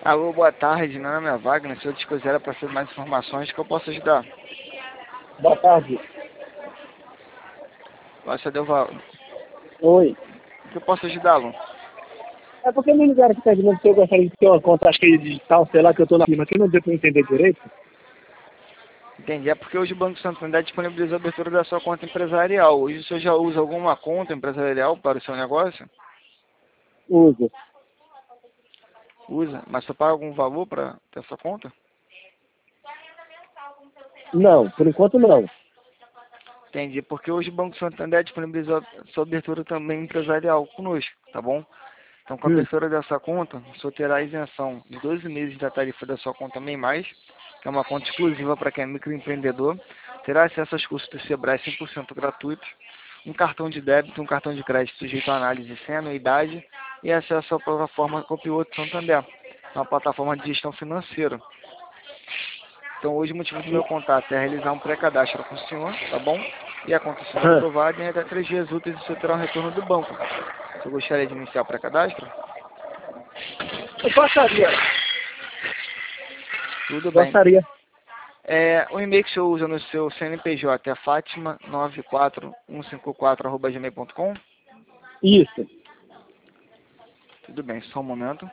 Alô, boa tarde. Meu nome é Wagner. Se eu te quiser para saber mais informações, que eu posso ajudar? Boa tarde. Você deu val... Oi. que eu posso ajudá-lo? É porque me ligaram aqui perguntando se eu gostaria de ter uma conta, acho que é digital, sei lá, que eu tô na firma aqui, não deu pra eu entender direito. Entendi. É porque hoje o Banco Santander disponibilizou a abertura da sua conta empresarial. Hoje o senhor já usa alguma conta empresarial para o seu negócio? Uso. Usa. Mas você paga algum valor para ter essa conta? Não, por enquanto não. Entendi. Porque hoje o Banco Santander disponibilizou a sua abertura também empresarial conosco, tá bom? Então, com a abertura dessa conta, o senhor terá isenção de 12 meses da tarifa da sua conta MEI+, que é uma conta exclusiva para quem é microempreendedor, terá acesso aos cursos do Sebrae 100% gratuitos, um cartão de débito, um cartão de crédito sujeito à análise sem anuidade e acesso à plataforma Copiloto Santander, uma plataforma de gestão financeira. Então, hoje o motivo do meu contato é realizar um pré-cadastro com o senhor, tá bom? E a conta será aprovada em até 3 dias úteis e o senhor terá um retorno do banco. Você gostaria de iniciar o pré-cadastro? Eu gostaria. Tudo bem. Gostaria. O e-mail que o senhor usa no seu CNPJ é fatima94154@gmail.com? Isso. Tudo bem, só um momento.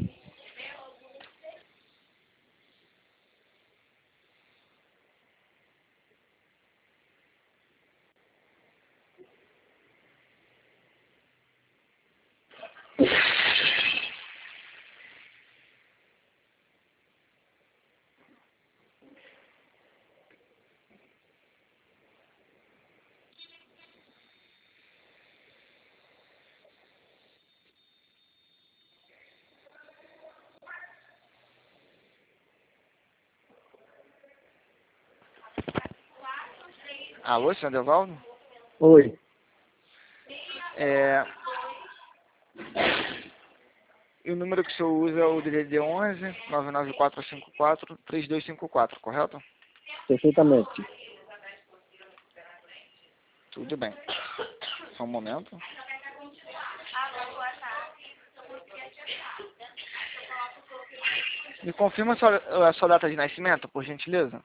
Alô, senhor Devaldo? Oi. E o número que o senhor usa é o DDD 11 99454 3254, correto? Perfeitamente. Tudo bem. Só um momento. Me confirma a sua data de nascimento, por gentileza?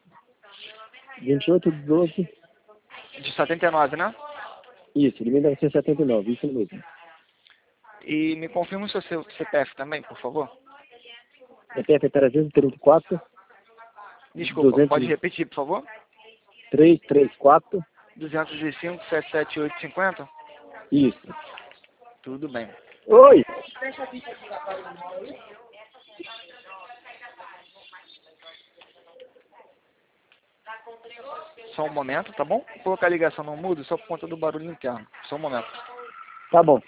28/12. De 79, né? Isso, de 1979, isso mesmo. E me confirma o seu CPF também, por favor? CPF é 334 Desculpa, pode 200 repetir, por favor? 334. 205 77850? Isso. Tudo bem. Oi. Só um momento, tá bom? Vou colocar a ligação no mudo só por conta do barulho interno. Só um momento. Tá bom.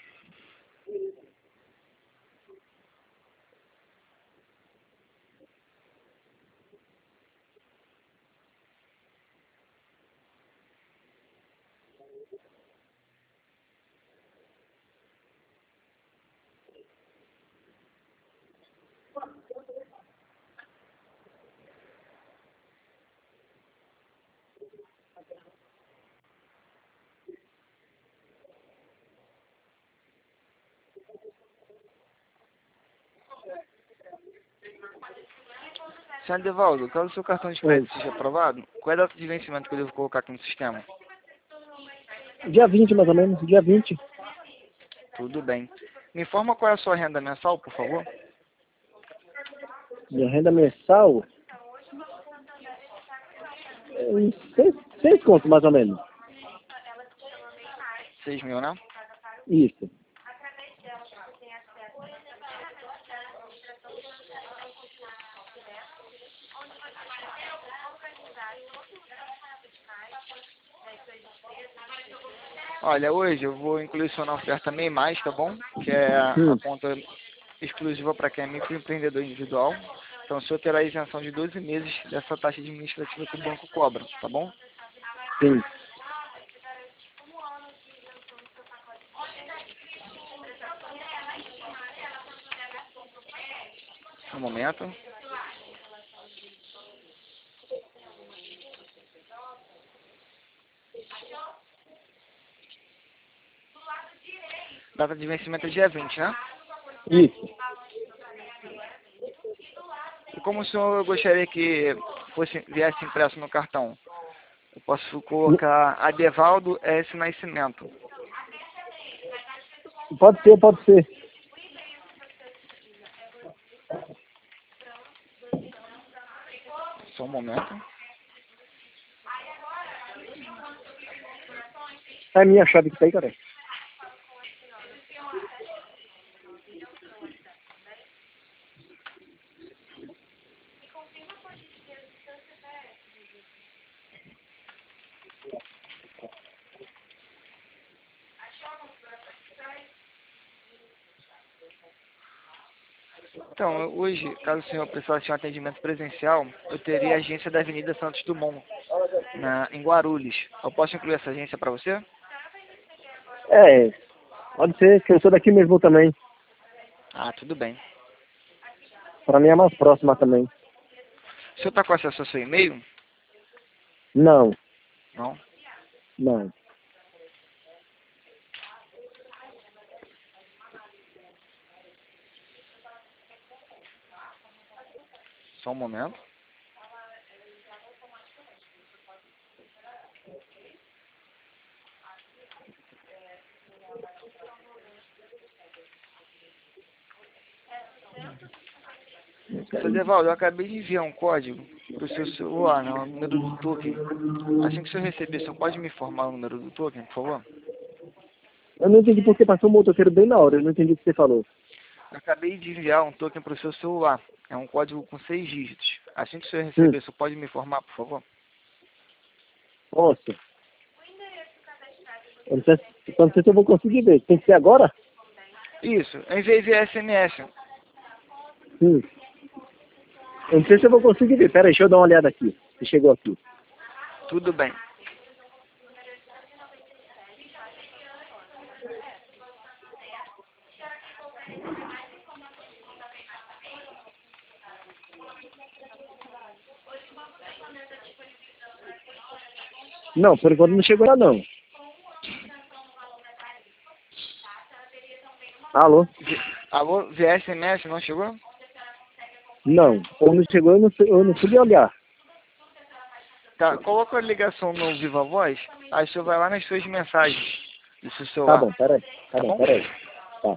Senhor Devaldo, caso o seu cartão de Oi. crédito seja aprovado, qual é a data de vencimento que eu devo colocar aqui no sistema? Dia 20, mais ou menos. Dia 20. Tudo bem. Me informa qual é a sua renda mensal, por favor? Minha renda mensal é uns 6 contos, mais ou menos. 6 mil, né? Isso. Olha, hoje eu vou incluir só na oferta MEI+, tá bom? Que é a conta exclusiva para quem é microempreendedor individual. Então o senhor terá isenção de 12 meses dessa taxa administrativa que o banco cobra, tá bom? Sim. Um momento. Data de vencimento é dia 20, né? Isso. como o senhor gostaria que viesse impresso no cartão? Eu posso colocar Adevaldo S. Nascimento. Pode ser, pode ser. Só um momento. É a minha chave que tá aí, cara. Então, hoje, caso o senhor precisasse de um atendimento presencial, eu teria a agência da Avenida Santos Dumont, em Guarulhos. Eu posso incluir essa agência para você? É, pode ser, que eu sou daqui mesmo também. Ah, tudo bem. Pra mim é mais próxima também. O senhor está com acesso ao seu e-mail? Não, Não? não. Só um momento. Seu Devaldo, eu acabei de enviar um código para o seu celular, o número do token. Assim que o senhor receber, o senhor pode me informar o número do token, por favor? Eu não entendi porque passou um motoqueiro bem na hora, eu não entendi o que você falou. Eu acabei de enviar um token para o seu celular. É um código com 6 dígitos. Assim que o senhor receber, o senhor pode me informar, por favor? Posso. Eu não sei se eu vou conseguir ver. Tem que ser agora? Isso, eu enviei via SMS. Sim. Eu não sei se eu vou conseguir ver. Pera aí, deixa eu dar uma olhada aqui. Se chegou aqui. Tudo bem. Não, por enquanto não chegou lá não. Alô? Alô, via SMS não chegou? Não. Ou não chegou, eu não fui olhar. Tá, coloca a ligação no Viva Voz, aí o senhor vai lá nas suas mensagens do seu Tá celular. bom, pera aí. Tá bom, pera aí. Tá.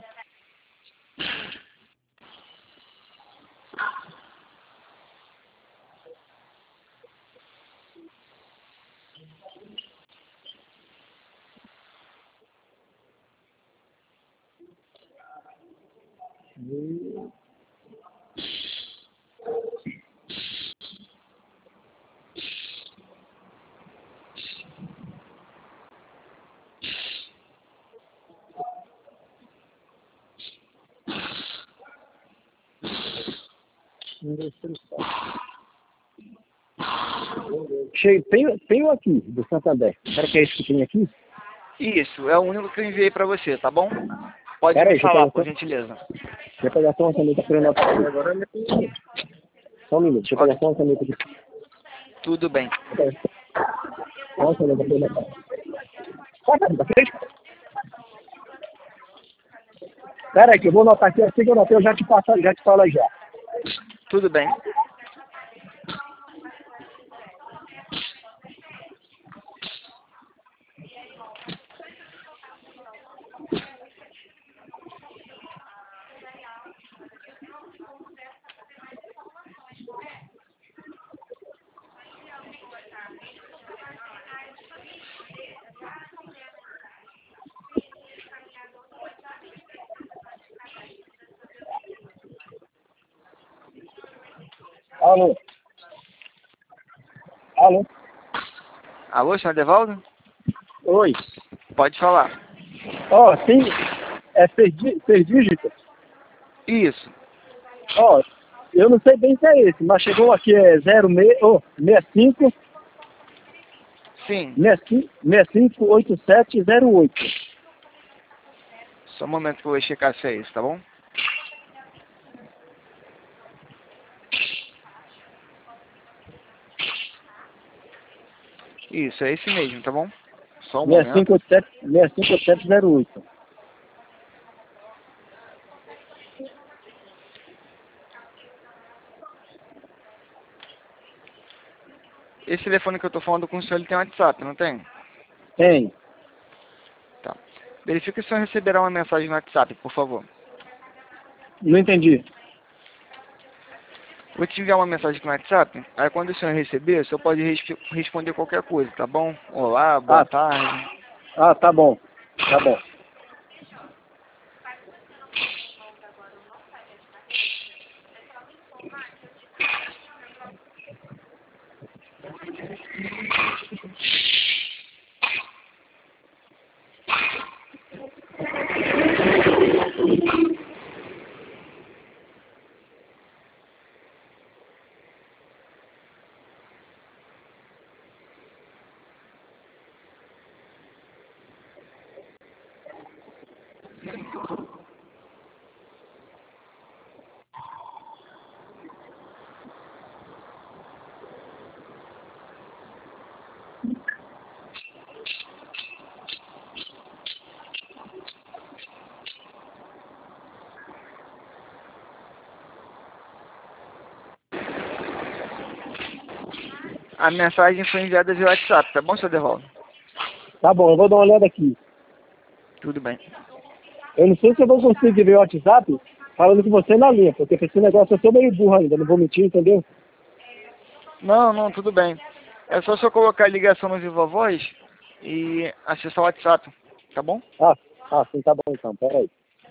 Tem um aqui, do Santander. Será que é esse que tem aqui? Isso, é o único que eu enviei pra você, tá bom? Pode Pera me aí, deixa eu falar, pegar por só. gentileza. Deixa eu pegar só uma caneta pra eu anotar aqui. Só um minuto, deixa eu pegar Ok, só uma caneta aqui. tudo bem. Só uma caneta pra eu anotar. Qual a caneta? Fez? Pera aí, que eu vou anotar aqui. Assim que eu anotei, eu já te falo aí já. Tudo bem. Alô? Alô? Alô, senhor Devaldo? Oi. Pode falar. Ó, tem... É seis dígitos? Isso, Ó, eu não sei bem se é esse, mas chegou aqui, é 65, sim. 65, 8708. Só um momento que eu vou checar se é isso, tá bom? Isso, é esse mesmo, tá bom? Só um momento. 658708. Esse telefone que eu tô falando com o senhor, ele tem WhatsApp, não tem? Tem. Tá. Verifique se o senhor receberá uma mensagem no WhatsApp, por favor. Não entendi. Vou te enviar uma mensagem aqui no WhatsApp, aí quando o senhor receber, o senhor pode responder qualquer coisa, tá bom? Olá, boa Ah, tarde. tá bom. Tá bom. A mensagem foi enviada via WhatsApp, tá bom, seu Devaldo? Tá bom, eu vou dar uma olhada aqui. Tudo bem. Eu não sei se eu vou conseguir ver o WhatsApp falando com você na linha, porque esse negócio eu tô meio burro ainda, não vou mentir, entendeu? Não, não, tudo bem. É só você colocar a ligação no Viva Voz e acessar o WhatsApp, tá bom? Sim, tá bom então, peraí.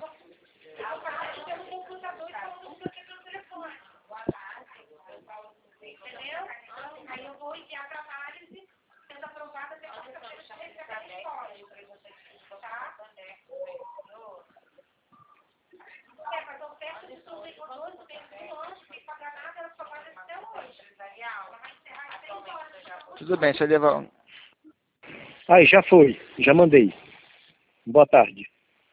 Tudo bem, seu Devaldo. Aí, já foi, já mandei. Boa tarde.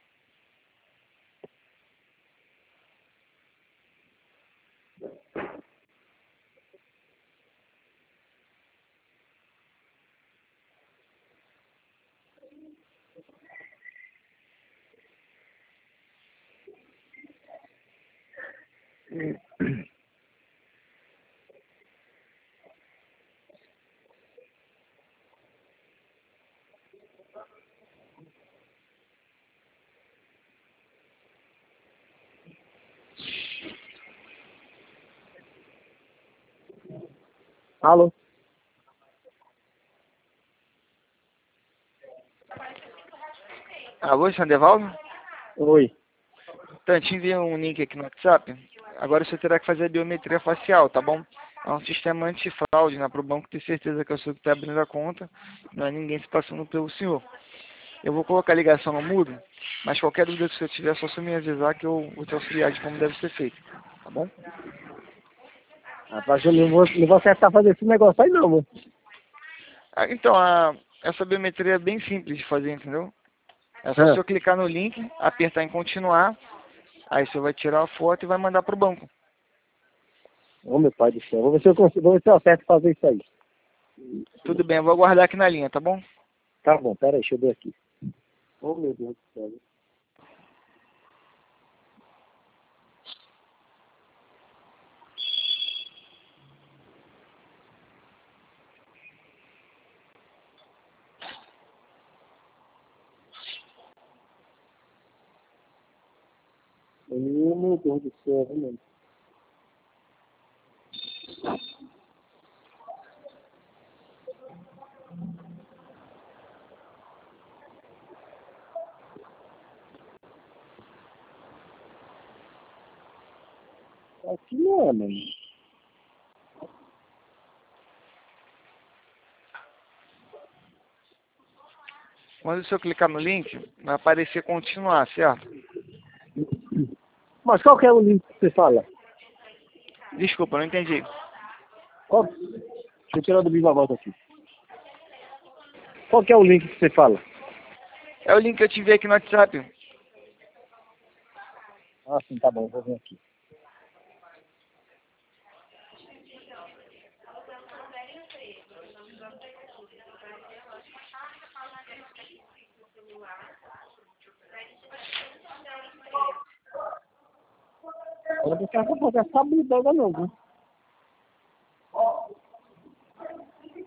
Alô? Alô, seu Devaldo? Oi. Então, eu te enviei um link aqui no WhatsApp. Agora você terá que fazer a biometria facial, tá bom? É um sistema antifraude, né? Para o banco ter certeza que é o senhor que está abrindo a conta, não é ninguém se passando pelo senhor. Eu vou colocar a ligação no mudo, mas qualquer dúvida que você tiver, é só você me avisar que eu vou te auxiliar de como deve ser feito, tá bom? Rapaz, eu não vou acertar fazer esse negócio aí não, mano. Ah, então, essa biometria é bem simples de fazer, entendeu? É só o senhor clicar no link, apertar em continuar, aí você vai tirar a foto e vai mandar para o banco. Ô, meu pai do céu, vou ver se eu consigo, vou ver se eu acerto fazer isso aí. Tudo bem, eu vou aguardar aqui na linha, tá bom? Tá bom, peraí, deixa eu ver aqui. Oh, meu Deus do céu. Oh, meu Deus do céu, mano. Aqui não é, mano. Quando o senhor clicar no link, vai aparecer continuar, certo? Mas qual que é o link que você fala? Desculpa, não entendi. Qual? Deixa eu tirar do Viva Voz aqui. Qual que é o link que você fala? É o link que eu te enviei aqui no WhatsApp. Sim, tá bom, vou ver aqui. Eu não quero fazer essa bidanga não, viu?